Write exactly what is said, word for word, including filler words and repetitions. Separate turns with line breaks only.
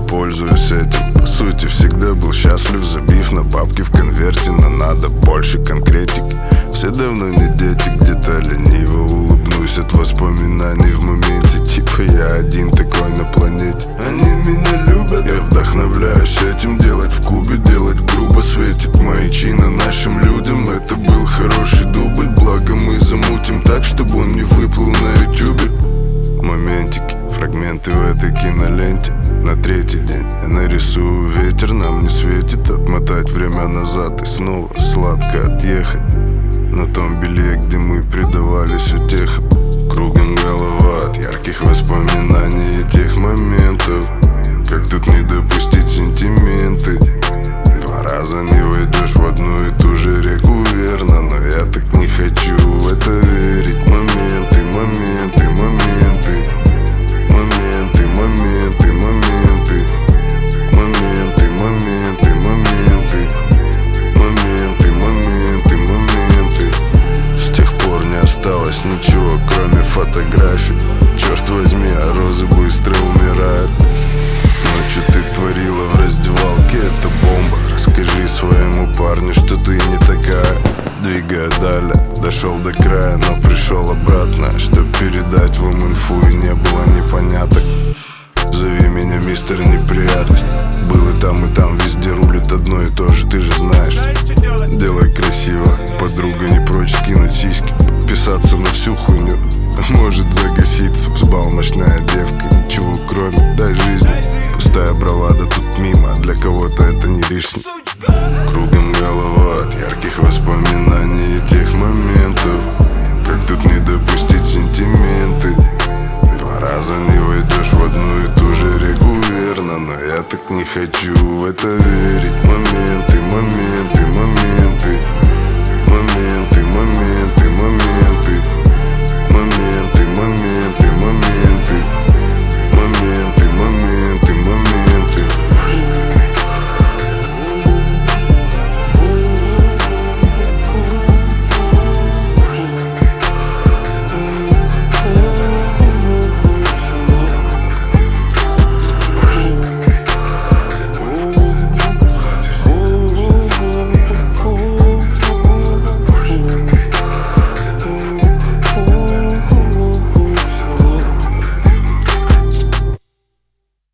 пользуюсь этим. По сути, всегда был счастлив, забив на бабки в конверте. Но надо больше конкретики. Все давно не дети, где-то лениво улыбнусь от воспоминаний в моменте. Типа я один такой на планете. Они меня любят, я вдохновляюсь этим. Делать в кубе, делать грубо, светит маячи на нашим людям. Это был хороший дубль, благо мы замутим так, чтобы он не выплыл на ютубе. Моментики, фрагменты в этой киноленте. На третий день я нарисую ветер, нам не светит отмотать время назад и снова сладко отъехать на том белье, где мы предавались утехам. Кругом голова от ярких воспоминаний и тех моментов. Как тут не допустить сентименты? Два раза не войдешь в одну и ту же реку, верно, но я так не хочу в это верить. Моменты, моменты, моменты, моменты, моменты, моменты, моменты, моменты, моменты, моменты, моменты, моменты. С тех пор не осталось ничего, кроме фотографий. Черт возьми, а розы быстро умирают. Ночью ты творила в раздевалке, это бомба. Расскажи своему парню, что ты не такая. Двигая далее, дошел до края, но пришел обратно, чтоб передать вам инфу, и не было непоняток. Зови меня мистер неприятность. Был и там, и там, везде рулит одно и то же, ты же знаешь. Делай красиво, подруга не прочь кинуть сиськи. Подписаться на всю хуйню, может загаситься. Взбалмошная девка, ничего кроме дай жизни. Пустая бравада тут мимо, а для кого-то это не лишний. Кругом голова от ярких воспоминаний и тех моментов. Как тут не допустить сентименты? Два раза не войдешь в одну и ту же реку, верно, но я так не хочу в это верить. Моменты, моменты.